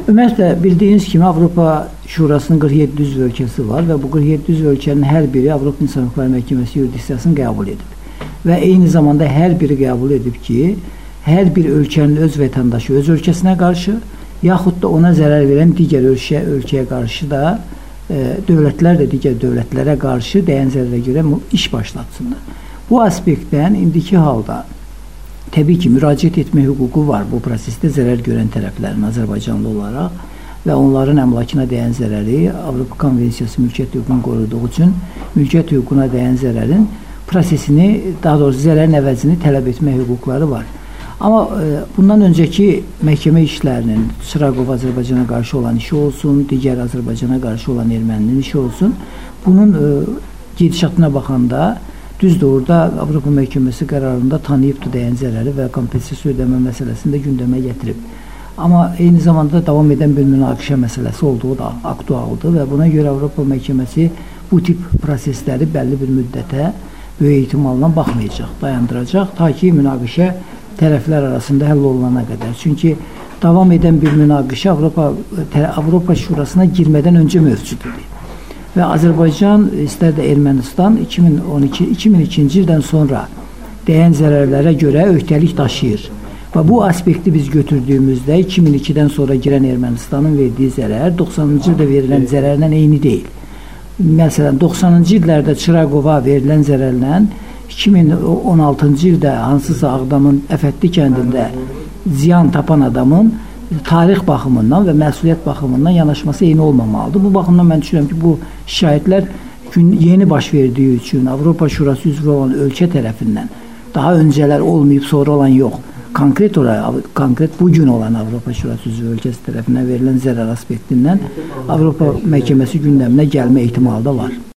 Ümumiyyətlə, bildiyiniz kimi Avropa Şurasının 47 üzv ölkəsi var və bu 47 üzv ölkənin hər biri Avropa İnsan Hüquqları Məhkəməsi yurisdiksiyasını qəbul edib. Və eyni zamanda hər biri qəbul edib ki, hər bir ölkənin öz vətəndaşı öz ölkəsinə qarşı, yaxud da ona zərər verən digər ölkəyə qarşı da dövlətlər də digər dövlətlərə qarşı dəyən zərərə görə iş başlatsınlar. Bu aspektdən indiki halda təbii ki, müraciət etmə hüququ var bu prosesdə zərər görən tərəflərin Azərbaycanlı olaraq və onların əmlakına dəyən zərəri Avropa Konvensiyası mülkiyyət hüququnu qoruduğu üçün mülkiyyət hüququna dəyən zərərin prosesini, daha doğrusu zərərin əvəzini tələb etmə hüquqları var. Amma bundan öncəki məhkəmə işlərinin Çıraqov Azərbaycana qarşı olan işi olsun, digər Azərbaycana qarşı olan erməninin işi olsun, bunun gedişatına baxanda düzdür, orada Avropa Məhkəməsi qərarında tanıyıbdır dəyən zərəri və kompensasiya ödəmə məsələsini də gündəmə gətirib. Amma eyni zamanda davam edən bir münaqişə məsələsi olduğu da aktualdır və buna görə Avropa Məhkəməsi bu tip prosesləri bəlli bir müddətə böyük ehtimalla baxmayacaq, dayandıracaq, ta ki münaqişə tərəflər arasında həll olunana qədər. Çünki davam edən bir münaqişə Avropa Şurasına girmədən öncə mövcuddur. Və Azərbaycan, istər də Ermənistan 2002-ci ildən sonra dəyən zərərlərə görə öhdəlik daşıyır. Və bu aspekti biz götürdüyümüzdə 2002-dən sonra girən Ermənistanın verdiyi zərər 90-cı ildə verilən zərərlə eyni deyil. Məsələn, 90-cı illərdə Çıraqova verilən zərərlə 2016-cı ildə hansısa Ağdamın Əfətli kəndində ziyan tapan adamın tarix baxımından və məsuliyyət baxımından yanaşması eyni olmamalıdır. Bu baxımdan mən düşünürəm ki, bu şikayətlər yeni baş verdiyi üçün Avropa Şurası üzvü olan ölkə tərəfindən daha öncələr olmayıb, sonra olan yox. Konkret bugün olan Avropa Şurası üzvü ölkəsi tərəfindən verilən zərər aspektindən Avropa Məhkəməsi gündəminə gəlmə ehtimalı da var.